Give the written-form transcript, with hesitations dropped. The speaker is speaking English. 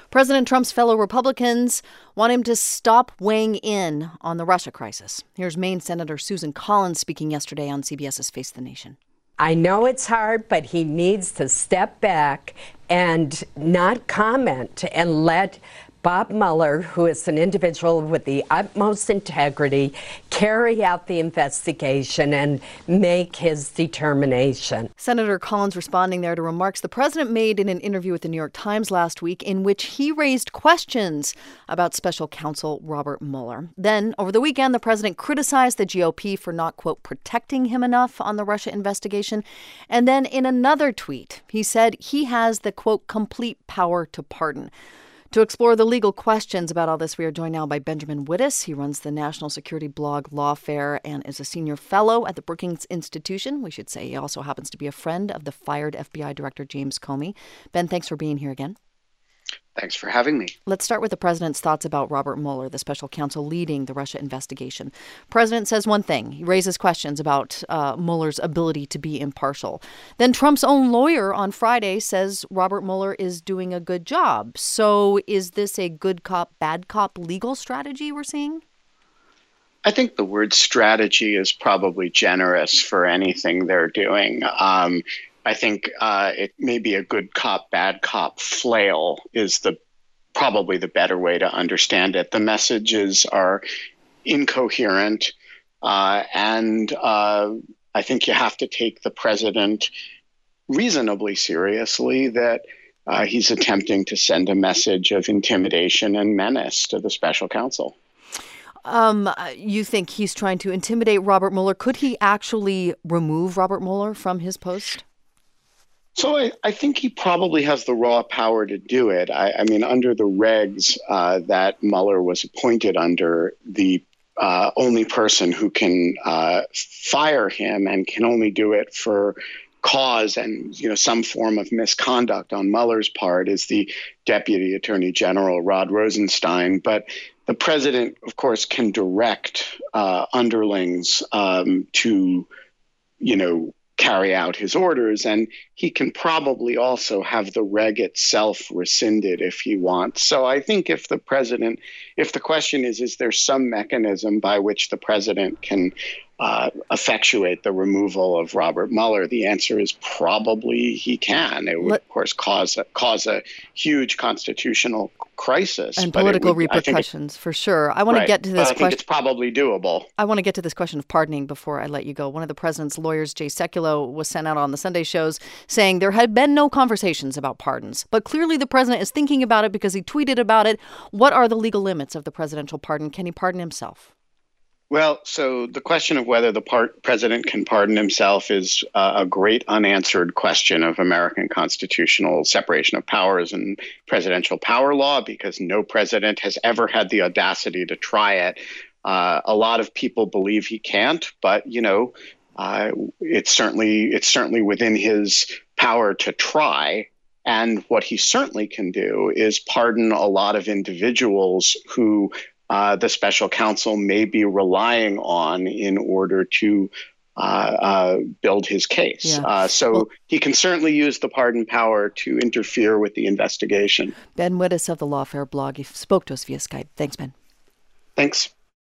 President Trump's fellow Republicans want him to stop weighing in on the Russia crisis. Here's Maine Senator Susan Collins speaking yesterday on CBS's Face the Nation. I know it's hard, but he needs to step back and not comment and let Bob Mueller, who is an individual with the utmost integrity, carry out the investigation and make his determination. Senator Collins responding there to remarks the president made in an interview with the New York Times last week in which he raised questions about special counsel Robert Mueller. Then, over the weekend, the president criticized the GOP for not, quote, protecting him enough on the Russia investigation. And then in another tweet, he said he has the, quote, complete power to pardon. To explore the legal questions about all this, we are joined now by Benjamin Wittes. He runs the national security blog Lawfare and is a senior fellow at the Brookings Institution. We should say he also happens to be a friend of the fired FBI Director James Comey. Ben, thanks for being here again. Thanks for having me. Let's start with the president's thoughts about Robert Mueller, the special counsel leading the Russia investigation. President says one thing. He raises questions about Mueller's ability to be impartial. Then Trump's own lawyer on Friday says Robert Mueller is doing a good job. So is this a good cop, bad cop legal strategy we're seeing? I think the word strategy is probably generous for anything they're doing. I think it may be a good cop, bad cop flail is probably the better way to understand it. The messages are incoherent, and I think you have to take the president reasonably seriously that he's attempting to send a message of intimidation and menace to the special counsel. You think he's trying to intimidate Robert Mueller? Could he actually remove Robert Mueller from his post? So I think he probably has the raw power to do it. I mean, under the regs that Mueller was appointed under, the only person who can fire him and can only do it for cause and, some form of misconduct on Mueller's part is the Deputy Attorney General, Rod Rosenstein. But the president, of course, can direct underlings to, carry out his orders, and he can probably also have the reg itself rescinded if he wants. So I think if the question is there some mechanism by which the president can effectuate the removal of Robert Mueller, the answer is probably he can. It would, of course, cause a huge constitutional crisis and political repercussions for sure. I want to get to this question. I think it's probably doable. I want to get to this question of pardoning before I let you go. One of the president's lawyers, Jay Sekulow, was sent out on the Sunday shows saying there had been no conversations about pardons, but clearly the president is thinking about it because he tweeted about it. What are the legal limits of the presidential pardon? Can he pardon himself? Well, so the question of whether the president can pardon himself is a great unanswered question of American constitutional separation of powers and presidential power law, because no president has ever had the audacity to try it. A lot of people believe he can't, but, it's certainly within his power to try. And what he certainly can do is pardon a lot of individuals who the special counsel may be relying on in order to build his case. Yeah. He can certainly use the pardon power to interfere with the investigation. Ben Wittes of the Lawfare blog. He spoke to us via Skype. Thanks, Ben. Thanks.